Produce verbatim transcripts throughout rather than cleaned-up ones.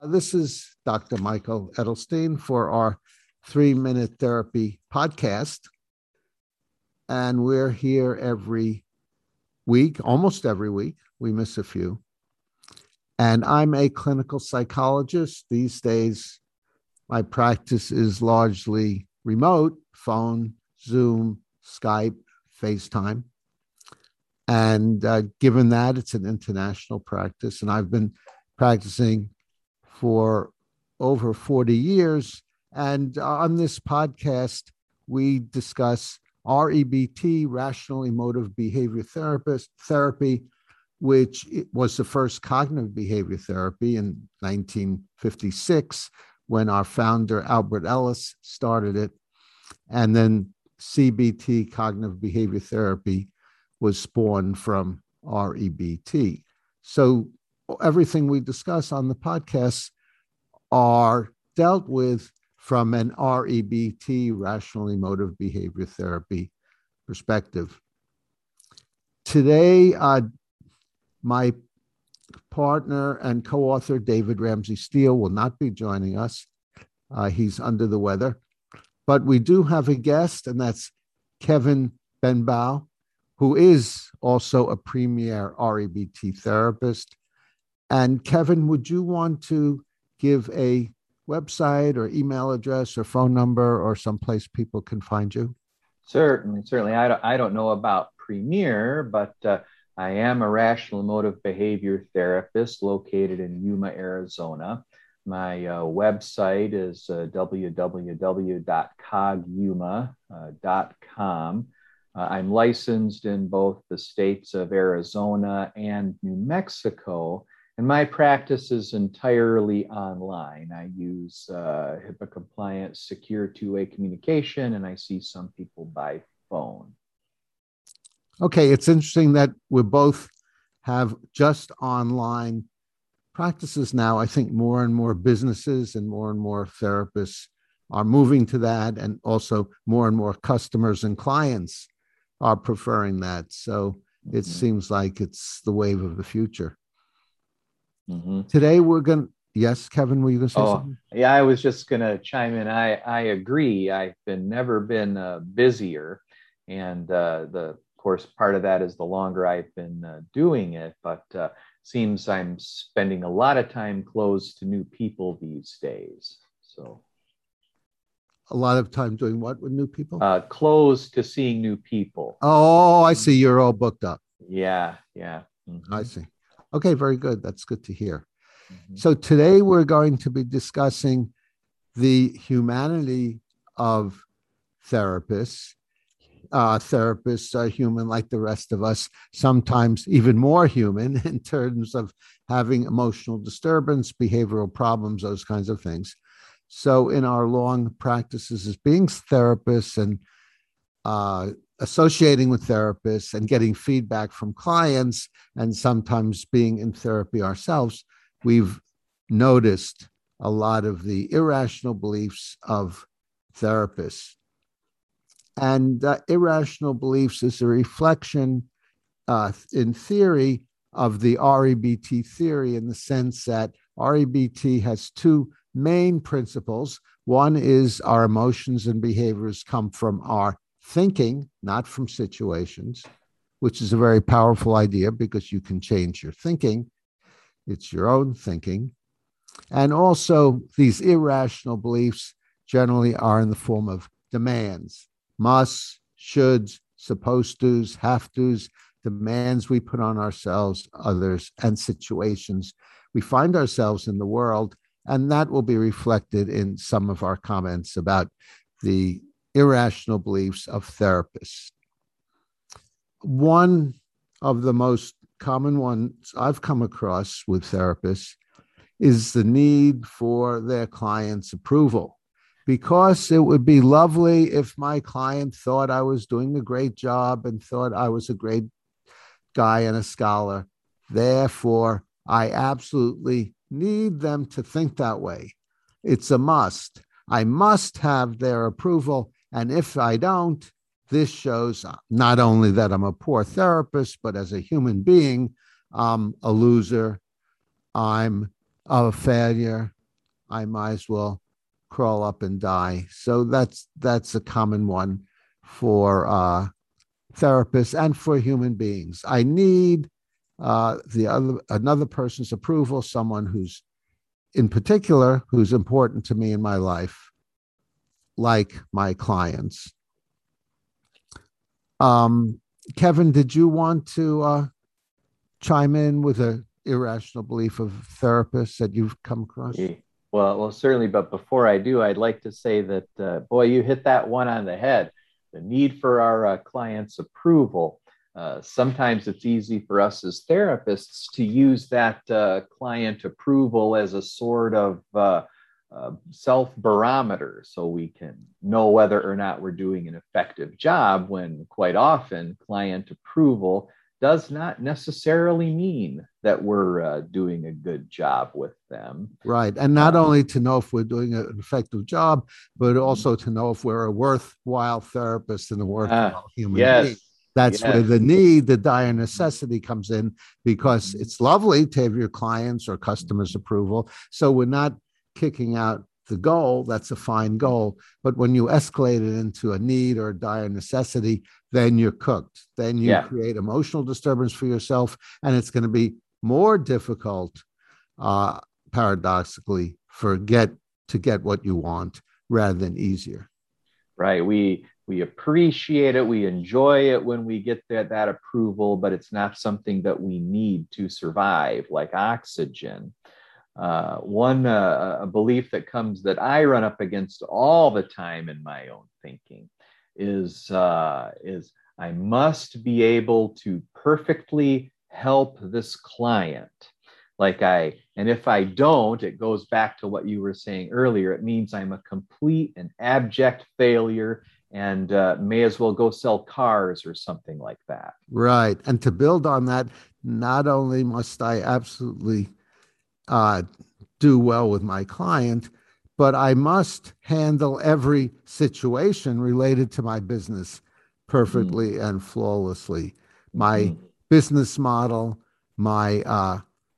This is Doctor Michael Edelstein for our Three Minute Therapy podcast. And we're here every week, almost every week. We miss a few. And I'm a clinical psychologist. These days, my practice is largely remote, phone, Zoom, Skype, FaceTime. And uh, given that, it's an international practice. And I've been practicing for over forty years. And on this podcast, we discuss R E B T, Rational Emotive Behavior Therapist, Therapy, which was the first cognitive behavior therapy in nineteen fifty-six, when our founder, Albert Ellis, started it. And then C B T, Cognitive Behavior Therapy, was spawned from R E B T. So everything we discuss on the podcast are dealt with from an R E B T, Rational Emotive Behavior Therapy perspective. Today, uh, my partner and co-author, David Ramsey Steele, will not be joining us. Uh, he's under the weather. But we do have a guest, and that's Kevin Benbow, who is also a premier R E B T therapist. And Kevin, would you want to give a website or email address or phone number or someplace people can find you? Certainly, certainly. I don't, I don't know about premier, but uh, I am a rational emotive behavior therapist located in Yuma, Arizona. My uh, website is uh, w w w dot cog yuma dot com. Uh, I'm licensed in both the states of Arizona and New Mexico, and my practice is entirely online. I use uh, HIPAA-compliant, secure two-way communication, and I see some people by phone. Okay, it's interesting that we both have just online practices now. I think more and more businesses and more and more therapists are moving to that, and also more and more customers and clients are preferring that. So mm-hmm. It seems like it's the wave of the future. Mm-hmm. Today we're going to, yes, Kevin, were you going to say oh, something? Yeah, I was just going to chime in. I, I agree. I've been never been uh, busier. And uh, the, of course, part of that is the longer I've been uh, doing it, but uh, seems I'm spending a lot of time close to new people these days. So a lot of time doing what with new people? Uh, close to seeing new people. Oh, I see. You're all booked up. Yeah, yeah. Mm-hmm. I see. Okay, very good. That's good to hear. Mm-hmm. So today we're going to be discussing the humanity of therapists. Uh, therapists are human like the rest of us, sometimes even more human in terms of having emotional disturbance, behavioral problems, those kinds of things. So in our long practices as being therapists and uh, associating with therapists and getting feedback from clients, and sometimes being in therapy ourselves, we've noticed a lot of the irrational beliefs of therapists. And uh, irrational beliefs is a reflection uh, in theory of the R E B T theory, in the sense that R E B T has two main principles. One is our emotions and behaviors come from our thinking, not from situations, which is a very powerful idea because you can change your thinking. It's your own thinking. And also, these irrational beliefs generally are in the form of demands, musts, shoulds, supposed tos, have tos, demands we put on ourselves, others, and situations we find ourselves in the world. And that will be reflected in some of our comments about the irrational beliefs of therapists. One of the most common ones I've come across with therapists is the need for their client's approval, because it would be lovely if my client thought I was doing a great job and thought I was a great guy and a scholar. Therefore, I absolutely need them to think that way. It's a must. I must have their approval. And if I don't, this shows not only that I'm a poor therapist, but as a human being, I'm a loser. I'm of failure, I might as well crawl up and die. So that's that's a common one for uh, therapists and for human beings. I need uh, the other another person's approval, someone who's in particular who's important to me in my life, like my clients. Um, Kevin, did you want to uh, chime in with a irrational belief of therapists that you've come across? Yeah. Well, well, certainly. But before I do, I'd like to say that, uh, boy, you hit that one on the head. The need for our uh, clients' approval. Uh, sometimes it's easy for us as therapists to use that uh, client approval as a sort of uh, uh, self-barometer, so we can know whether or not we're doing an effective job, when quite often client approval does not necessarily mean that we're uh, doing a good job with them. Right. And not Um, only to know if we're doing an effective job, but also to know if we're a worthwhile therapist and a uh, worthwhile human being. yes, That's where yes. the need, the dire necessity comes in, because Mhm. it's lovely to have your clients or customers' approval. So we're not kicking out the goal. That's a fine goal. But when you escalate it into a need or a dire necessity, then you're cooked. Then you Yeah. create emotional disturbance for yourself, and it's going to be more difficult, uh, paradoxically, forget to get what you want rather than easier. Right. We we appreciate it. We enjoy it when we get that, that approval, but it's not something that we need to survive, like oxygen. Uh, one uh, a belief that comes that I run up against all the time in my own thinking is uh, is I must be able to perfectly help this client. Like I, and if I don't, it goes back to what you were saying earlier. It means I'm a complete and abject failure, and uh, may as well go sell cars or something like that. Right. And to build on that, not only must I absolutely uh, do well with my client, but I must handle every situation related to my business Mm-hmm. perfectly and flawlessly. My Mm-hmm. business model, my uh,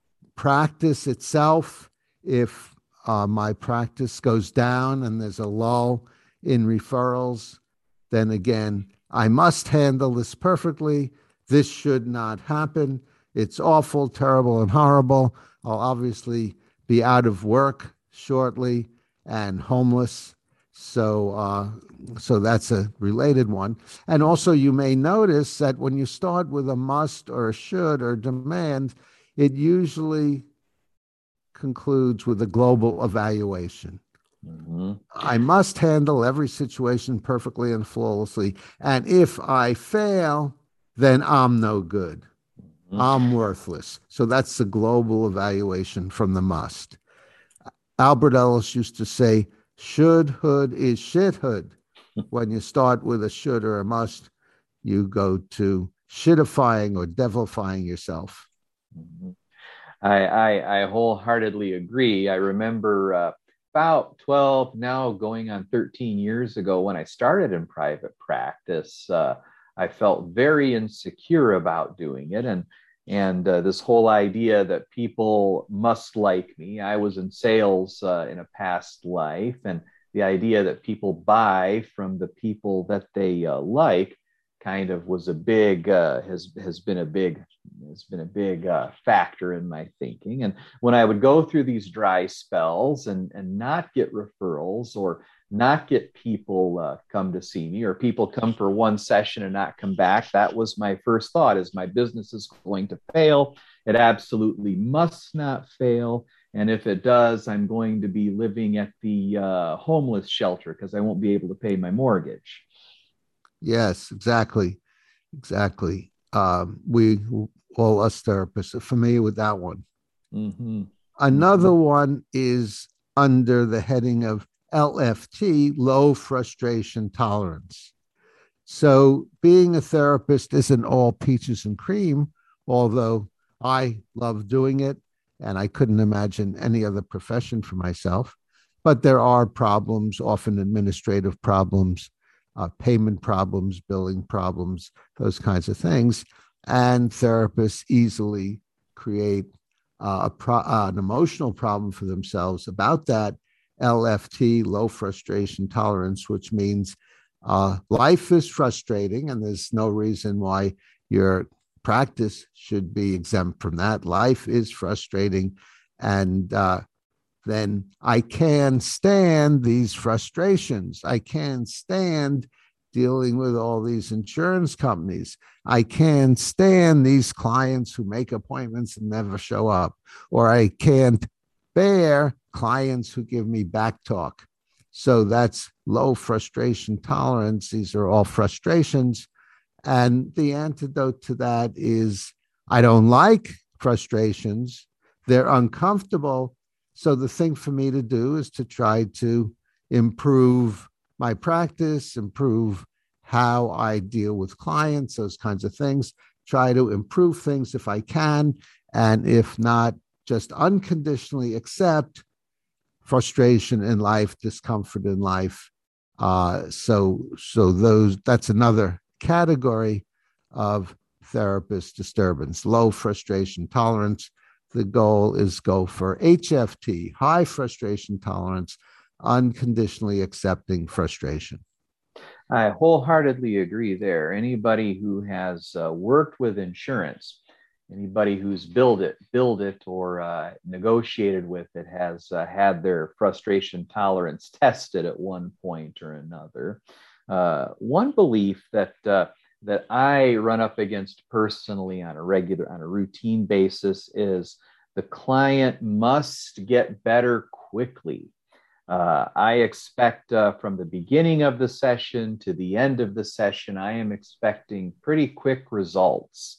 practice itself, if uh, my practice goes down and there's a lull in referrals, then again, I must handle this perfectly. This should not happen. It's awful, terrible, and horrible. I'll obviously be out of work shortly and homeless. So, uh, so that's a related one. And also, you may notice that when you start with a must or a should or demand, it usually concludes with a global evaluation. Mm-hmm. I must handle every situation perfectly and flawlessly. And if I fail, then I'm no good. I'm worthless. So that's the global evaluation from the must. Albert Ellis used to say, should-hood is shithood. When you start with a should or a must, you go to shitifying or devilifying yourself. Mm-hmm. I, I, I wholeheartedly agree. I remember uh, about twelve, now going on thirteen years ago, when I started in private practice, uh, I felt very insecure about doing it. And, and uh, this whole idea that people must like me. I was in sales uh, in a past life, and the idea that people buy from the people that they uh, like kind of was a big, uh, has, has been a big has been a big uh, factor in my thinking. And when I would go through these dry spells and, and not get referrals, or not get people uh, come to see me, or people come for one session and not come back, that was my first thought: is my business is going to fail. It absolutely must not fail. And if it does, I'm going to be living at the uh, homeless shelter because I won't be able to pay my mortgage. Yes, exactly. Exactly. Um, we, all us therapists, are familiar with that one. Mm-hmm. Another Mm-hmm. one is under the heading of L F T, low frustration tolerance. So being a therapist isn't all peaches and cream, although I love doing it and I couldn't imagine any other profession for myself. But there are problems, often administrative problems, uh, payment problems, billing problems, those kinds of things. And therapists easily create uh, a pro, uh, an emotional problem for themselves about that L F T, low frustration tolerance, which means uh, life is frustrating and there's no reason why your practice should be exempt from that. Life is frustrating, and uh, then I can stand these frustrations. I can stand dealing with all these insurance companies. I can't stand these clients who make appointments and never show up, or I can't bear clients who give me back talk. So that's low frustration tolerance. These are all frustrations. And the antidote to that is I don't like frustrations. They're uncomfortable. So the thing for me to do is to try to improve my practice, improve how I deal with clients, those kinds of things, try to improve things if I can. And if not, just unconditionally accept frustration in life, discomfort in life. Uh, so, so those, that's another category of therapist disturbance, low frustration tolerance. The goal is go for H F T, high frustration tolerance, unconditionally accepting frustration. I wholeheartedly agree there. Anybody who has uh, worked with insurance, anybody who's built it, built it, or uh, negotiated with it has uh, had their frustration tolerance tested at one point or another. Uh, one belief that uh, that I run up against personally on a regular, on a routine basis is the client must get better quickly. Uh, I expect uh, from the beginning of the session to the end of the session, I am expecting pretty quick results.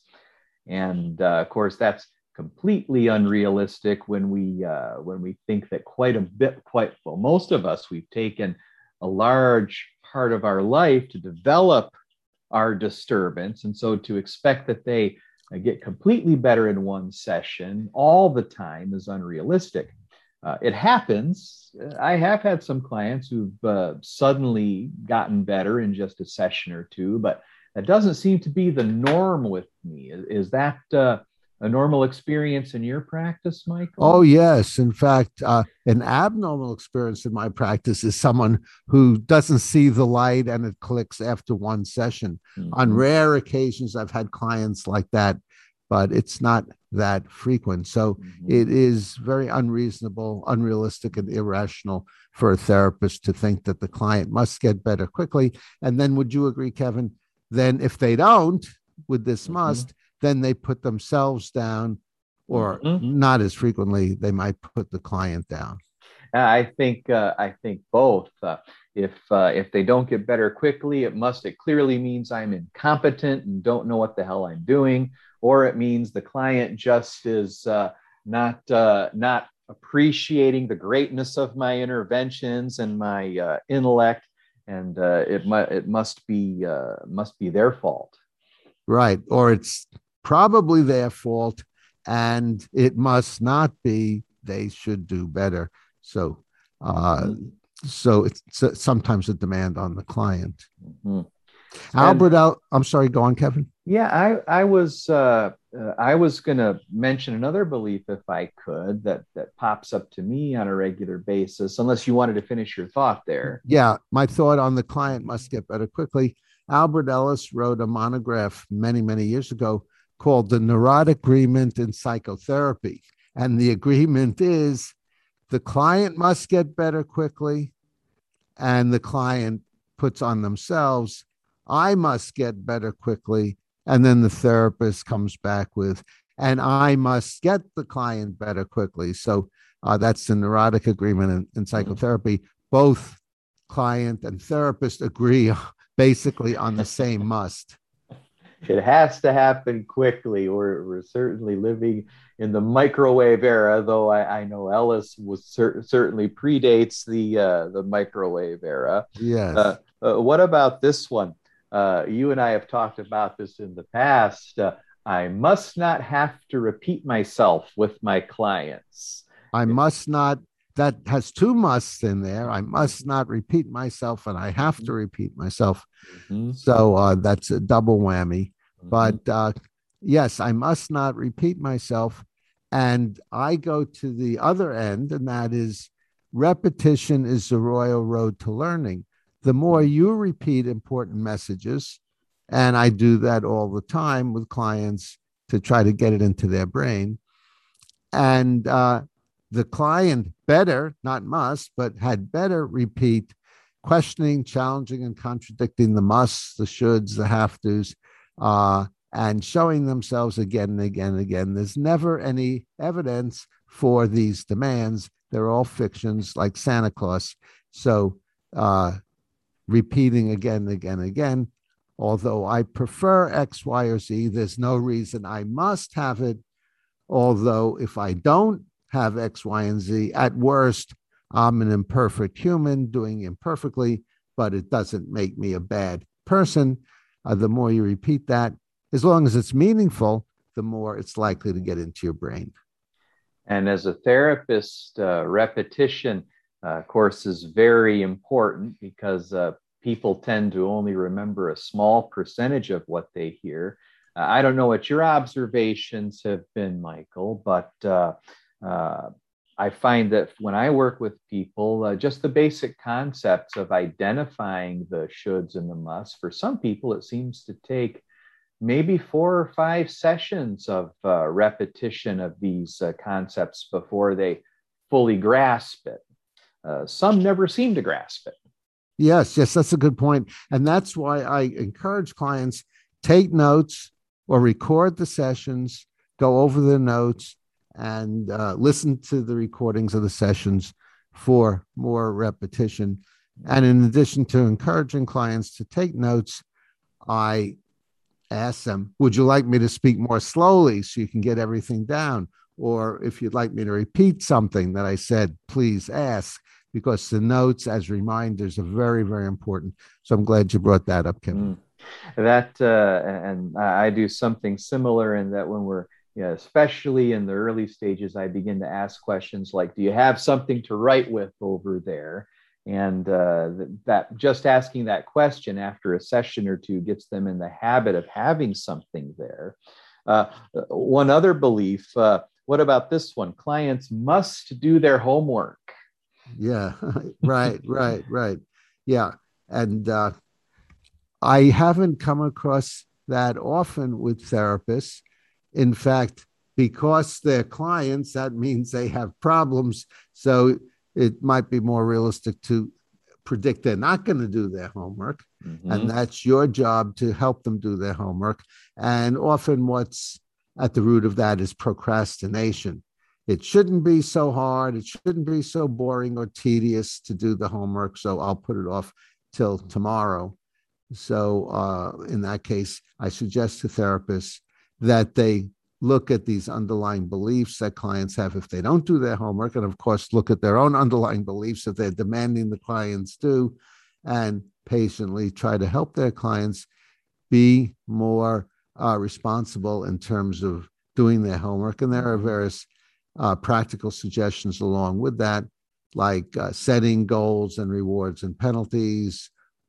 And uh, of course, that's completely unrealistic when we uh, when we think that quite a bit, quite well, most of us, we've taken a large part of our life to develop our disturbance. And so to expect that they uh, get completely better in one session all the time is unrealistic. Uh, it happens. I have had some clients who've uh, suddenly gotten better in just a session or two, but that doesn't seem to be the norm with me. Is, is that uh, a normal experience in your practice, Michael? Oh, yes. In fact, uh, an abnormal experience in my practice is someone who doesn't see the light and it clicks after one session. Mm-hmm. On rare occasions, I've had clients like that, but it's not that frequent. So mm-hmm. it is very unreasonable, unrealistic, and irrational for a therapist to think that the client must get better quickly. And then would you agree, Kevin? Then if they don't with this mm-hmm. must, then they put themselves down, or mm-hmm. not as frequently, they might put the client down. I think uh, I think both. Uh, if uh, if they don't get better quickly, it must. It clearly means I'm incompetent and don't know what the hell I'm doing, or it means the client just is uh, not uh, not appreciating the greatness of my interventions and my uh, intellect, and uh, it mu- it must be uh, must be their fault. Right, or it's probably their fault, and it must not be. They should do better. So, uh, mm-hmm. so it's, it's sometimes a demand on the client. Mm-hmm. Albert, and, Al- I'm sorry. Go on, Kevin. Yeah, I I was uh, uh, I was going to mention another belief, if I could, that that pops up to me on a regular basis. Unless you wanted to finish your thought there. Yeah, my thought on the client must get better quickly. Albert Ellis wrote a monograph many many years ago called "The Neurotic Agreement in Psychotherapy," and the agreement is the client must get better quickly, and the client puts on themselves, I must get better quickly. And then the therapist comes back with, and I must get the client better quickly. So uh, that's the neurotic agreement in, in psychotherapy. Both client and therapist agree basically on the same must. It has to happen quickly. We're, we're certainly living in the microwave era, though I, I know Ellis was cer- certainly predates the uh, the microwave era. Yes. Uh, uh, what about this one? Uh, you and I have talked about this in the past. Uh, I must not have to repeat myself with my clients. I must not. That has two musts in there. I must not repeat myself, and I have to repeat myself. Mm-hmm. So uh, that's a double whammy. Mm-hmm. But uh, yes, I must not repeat myself. And I go to the other end, and that is repetition is the royal road to learning. The more you repeat important messages, and I do that all the time with clients to try to get it into their brain, and uh, the client better, not must, but had better repeat questioning, challenging, and contradicting the musts, the shoulds, the have tos, uh, and showing themselves again and again and again. There's never any evidence for these demands. They're all fictions like Santa Claus. So uh, repeating again and again and again, although I prefer X, Y, or Z, there's no reason I must have it. Although if I don't have X, Y, and Z, at worst, I'm an imperfect human doing imperfectly, but it doesn't make me a bad person. Uh, the more you repeat that, as long as it's meaningful, the more it's likely to get into your brain. And as a therapist, uh, repetition, uh, of course, is very important because uh, people tend to only remember a small percentage of what they hear. Uh, I don't know what your observations have been, Michael, but uh, uh, I find that when I work with people, uh, just the basic concepts of identifying the shoulds and the musts, for some people, it seems to take maybe four or five sessions of uh, repetition of these uh, concepts before they fully grasp it. Uh, some never seem to grasp it. Yes, yes, that's a good point. And that's why I encourage clients, take notes or record the sessions, go over the notes, and uh, listen to the recordings of the sessions for more repetition. And in addition to encouraging clients to take notes, I ask them, would you like me to speak more slowly so you can get everything down? Or if you'd like me to repeat something that I said, please ask, because the notes as reminders are very, very important. So I'm glad you brought that up, Kevin. Mm. That, uh, and I do something similar in that when we're, you know, especially in the early stages, I begin to ask questions like, do you have something to write with over there? And uh, that just asking that question after a session or two gets them in the habit of having something there. Uh, one other belief, uh, what about this one? Clients must do their homework. Yeah, right, right, right. Yeah. And uh, I haven't come across that often with therapists. In fact, because they're clients, that means they have problems. So it might be more realistic to predict they're not going to do their homework. Mm-hmm. And that's your job to help them do their homework. And often what's at the root of that is procrastination. It shouldn't be so hard. It shouldn't be so boring or tedious to do the homework. So I'll put it off till tomorrow. So uh, in that case, I suggest to therapists that they look at these underlying beliefs that clients have if they don't do their homework, and of course, look at their own underlying beliefs that they're demanding the clients do, and patiently try to help their clients be more uh, responsible in terms of doing their homework. And there are various uh, practical suggestions along with that, like uh, setting goals and rewards and penalties,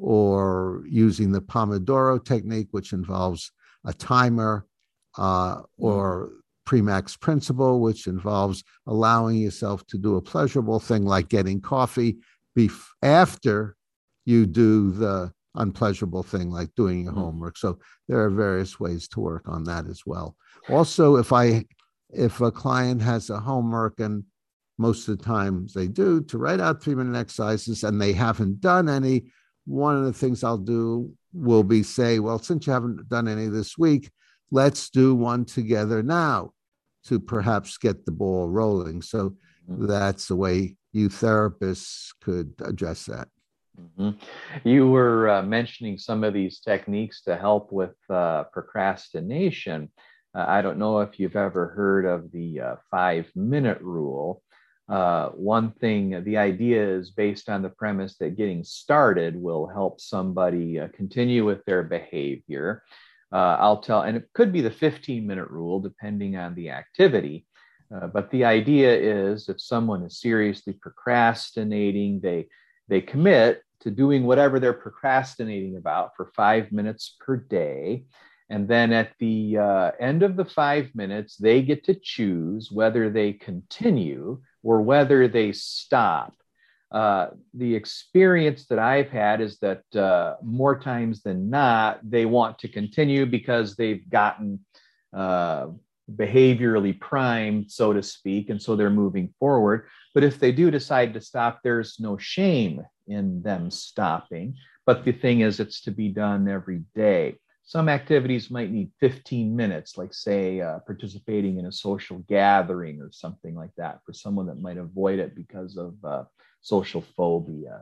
or using the Pomodoro technique, which involves a timer, uh, or Premax principle, which involves allowing yourself to do a pleasurable thing like getting coffee bef- after you do the unpleasurable thing like doing your mm-hmm. homework. So there are various ways to work on that as well. Also, if I if a client has a homework, and most of the times they do, to write out three-minute exercises and they haven't done any, one of the things I'll do will be say, well, since you haven't done any this week, let's do one together now to perhaps get the ball rolling. So mm-hmm. that's the way you therapists could address that. Mm-hmm. You were uh, mentioning some of these techniques to help with uh, procrastination. Uh, I don't know if you've ever heard of the uh, five-minute rule. Uh, one thing, the idea is based on the premise that getting started will help somebody uh, continue with their behavior. Uh, I'll tell, and it could be the fifteen-minute rule depending on the activity. Uh, but the idea is if someone is seriously procrastinating, they they commit to doing whatever they're procrastinating about for five minutes per day. And then at the uh, end of the five minutes, they get to choose whether they continue or whether they stop. Uh, the experience that I've had is that uh, more times than not, they want to continue because they've gotten uh, behaviorally primed, so to speak, and so they're moving forward. But if they do decide to stop, there's no shame in them stopping. But the thing is, it's to be done every day. Some activities might need fifteen minutes, like say uh, participating in a social gathering or something like that, for someone that might avoid it because of uh, social phobia.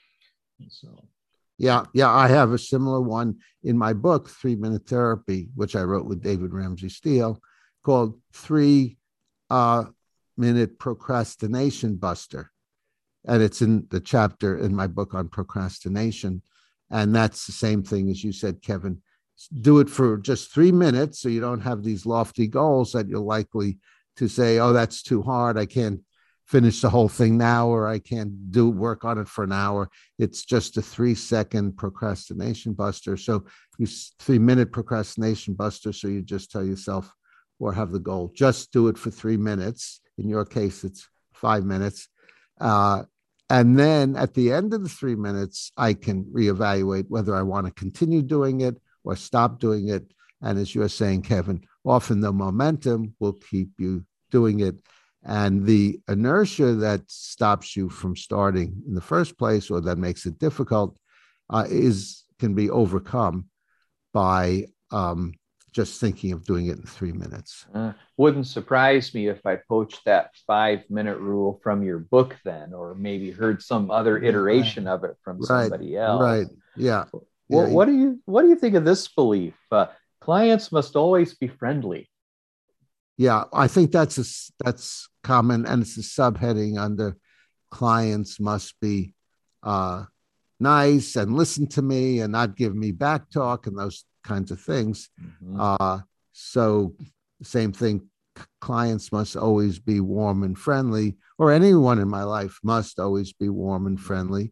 So, yeah, yeah, I have a similar one in my book, Three Minute Therapy, which I wrote with David Ramsey Steele, called Three uh, Minute Procrastination Buster. And it's in the chapter in my book on procrastination. And that's the same thing as you said, Kevin. Do it for just three minutes so you don't have these lofty goals that you're likely to say, oh, that's too hard. I can't finish the whole thing now, or I can't do work on it for an hour. It's just a three second procrastination buster. So you three minute procrastination buster. So you just tell yourself or have the goal, just do it for three minutes. In your case, it's five minutes. Uh, and then at the end of the three minutes, I can reevaluate whether I want to continue doing it or stop doing it. And as you're saying, Kevin, often the momentum will keep you doing it. And the inertia that stops you from starting in the first place, or that makes it difficult, uh, is can be overcome by um, just thinking of doing it in three minutes. Uh, wouldn't surprise me if I poached that five minute rule from your book then, or maybe heard some other iteration right. of it from right. somebody else. Right. Yeah. Well, yeah. what do you what do you think of this belief? Uh, clients must always be friendly. Yeah, I think that's a, that's common, and it's a subheading under clients must be uh, nice and listen to me and not give me back talk and those kinds of things. Mm-hmm. Uh, so same thing, clients must always be warm and friendly, or anyone in my life must always be warm and friendly,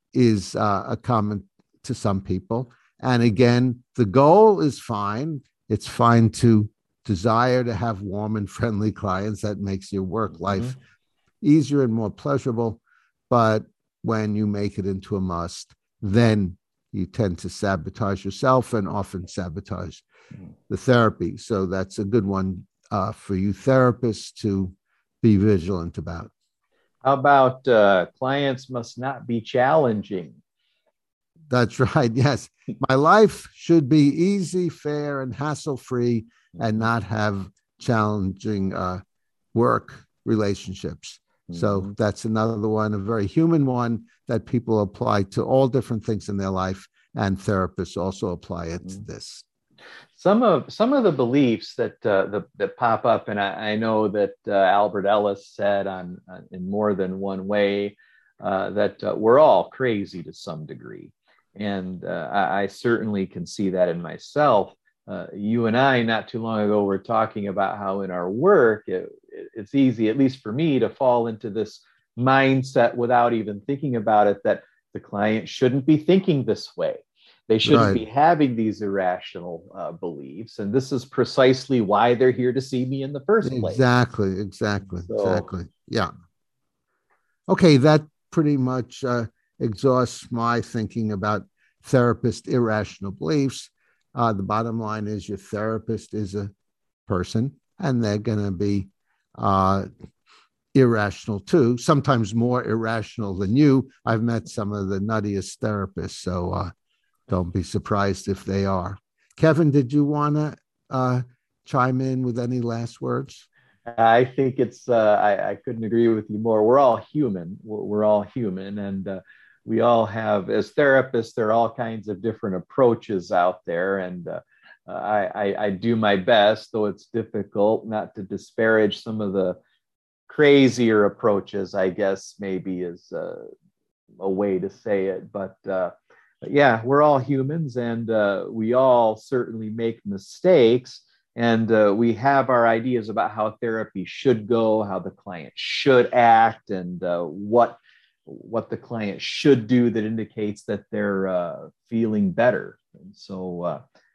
is uh, a common to some people. And again, the goal is fine. It's fine to desire to have warm and friendly clients. That makes your work life mm-hmm. easier and more pleasurable. But when you make it into a must, then you tend to sabotage yourself and often sabotage mm-hmm. the therapy. So that's a good one uh, for you therapists to be vigilant about. How about uh, clients must not be challenging? That's right. Yes. My life should be easy, fair, and hassle-free, and not have challenging uh, work relationships. Mm-hmm. So that's another one, a very human one that people apply to all different things in their life, and therapists also apply it mm-hmm. to this. Some of some of the beliefs that uh, the, that pop up, and I, I know that uh, Albert Ellis said on, on in more than one way uh, that uh, we're all crazy to some degree. And uh, I, I certainly can see that in myself. Uh, you and I, not too long ago, were talking about how in our work, it, it, it's easy, at least for me, to fall into this mindset without even thinking about it, that the client shouldn't be thinking this way. They shouldn't right. be having these irrational uh, beliefs. And this is precisely why they're here to see me in the first place. Exactly, exactly, so, exactly. Yeah. Okay, that pretty much uh, exhausts my thinking about therapist irrational beliefs. Uh, the bottom line is your therapist is a person, and they're going to be uh, irrational too, sometimes more irrational than you. I've met some of the nuttiest therapists, so uh, don't be surprised if they are. Kevin, did you want to uh, chime in with any last words? I think it's, uh, I, I couldn't agree with you more. We're all human. We're, we're all human. And uh, we all have, as therapists, there are all kinds of different approaches out there. And uh, I, I, I do my best, though it's difficult, not to disparage some of the crazier approaches, I guess maybe is uh, a way to say it. But uh, yeah, we're all humans, and uh, we all certainly make mistakes. And uh, we have our ideas about how therapy should go, how the client should act, and uh, what what the client should do that indicates that they're uh, feeling better. And so uh,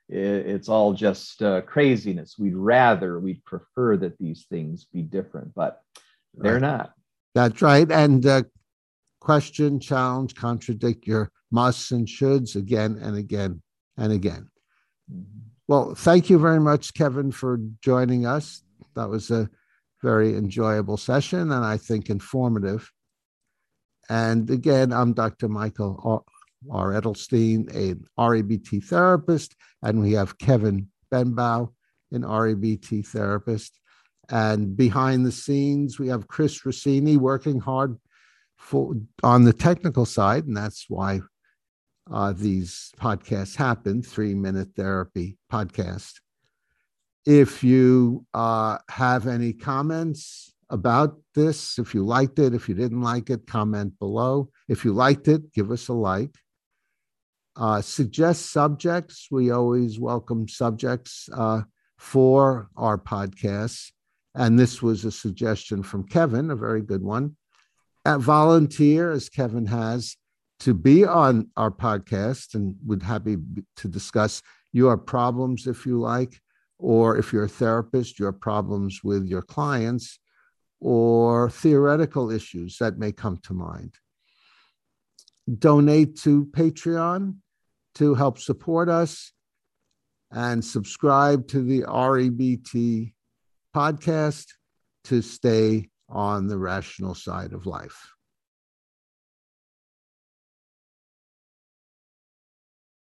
it's all just uh, craziness. We'd rather, we'd prefer that these things be different, but they're Right. not. That's right. And uh, question, challenge, contradict your musts and shoulds again and again and again. Mm-hmm. Well, thank you very much, Kevin, for joining us. That was a very enjoyable session and I think informative. And again, I'm Doctor Michael R. Edelstein, an R E B T therapist, and we have Kevin Benbow, an R E B T therapist. And behind the scenes, we have Chris Rossini working hard for, on the technical side, and that's why uh, these podcasts happen, three-minute therapy podcast. If you uh, have any comments about this, if you liked it, if you didn't like it, comment below. If you liked it, give us a like. Uh, suggest subjects. We always welcome subjects uh, for our podcasts. And this was a suggestion from Kevin, a very good one. At volunteer, as Kevin has, to be on our podcast and would happy to discuss your problems if you like, or if you're a therapist, your problems with your clients, or theoretical issues that may come to mind. Donate to Patreon to help support us and subscribe to the R E B T podcast to stay on the rational side of life.